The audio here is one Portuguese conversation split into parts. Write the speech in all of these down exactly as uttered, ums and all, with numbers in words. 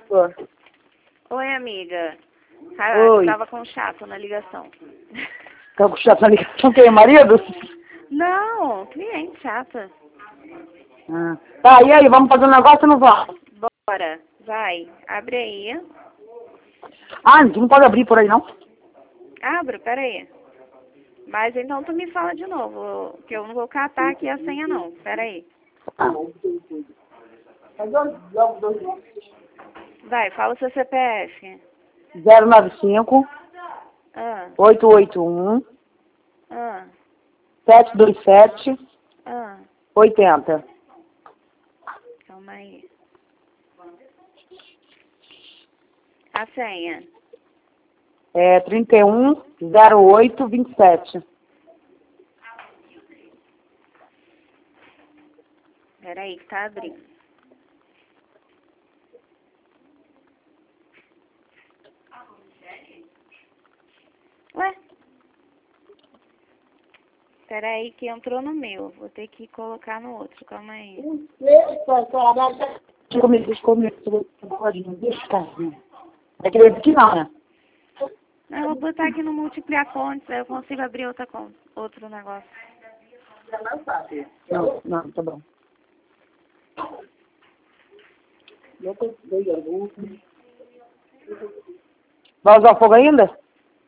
Oi. Oi, amiga. Ah, Oi. tava com chato na ligação. Tá com chato na ligação? Quem é marido? Não, cliente chata. Ah. Tá, e aí, vamos fazer um negócio ou não vamos? Bora, vai. Abre aí. Ah, tu não pode abrir por aí, não? Abro, peraí. Mas então tu me fala de novo, que eu não vou catar aqui a senha não. Peraí. Ah. Vai, fala o seu C P F. zero nove cinco, Ah, oito oito um, ah, sete dois sete, ah. oitenta. Calma aí. A senha. É trinta e um, zero oito, vinte e sete. Peraí que tá abrindo. Ué? Peraí que entrou no meu. Vou ter que colocar no outro. Calma aí. Comigo, deixa comigo. Deixa, cara. É que aqui não, né? Não, eu vou botar aqui no multiplicar contas, aí eu consigo abrir outra conta, outro negócio. Não, não, tá bom. Vai usar fogo ainda?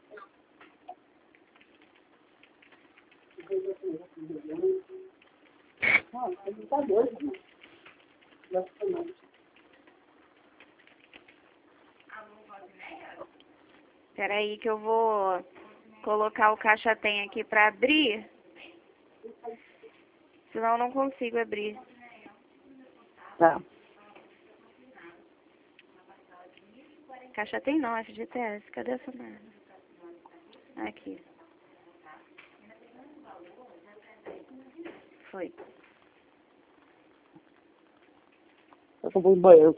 Peraí que eu vou colocar o caixa tem aqui pra abrir. Senão eu não consigo abrir. Tá. Caixa tem não, F G T S. Cadê essa merda? Aqui. Foi. Eu vou pro banheiro.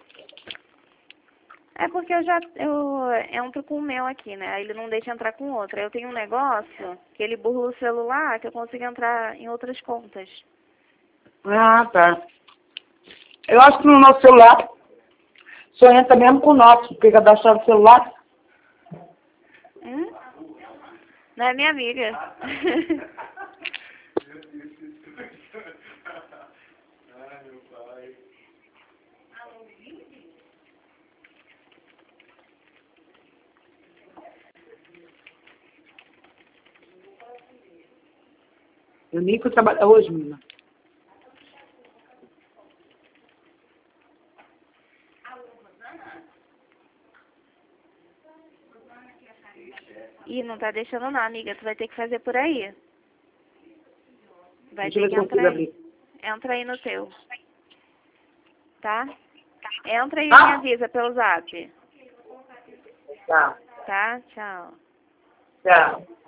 É porque eu já eu entro com o meu aqui, né? Aí ele não deixa entrar com o outro. Aí eu tenho um negócio que ele burla o celular que eu consigo entrar em outras contas. Ah, tá. Eu acho que no nosso celular só entra mesmo com o nosso, porque cada a chave do celular. Hum? Não é minha amiga. O Nico trabalha hoje, menina. Ih, não tá deixando não, amiga. Tu vai ter que fazer por aí. Vai Deixa eu ter ver que se eu consigo entrar aí. abrir. Entra aí no teu. Tá? Entra aí e me Ah! avisa pelo zap. Tá. Tá? Tchau. Tchau.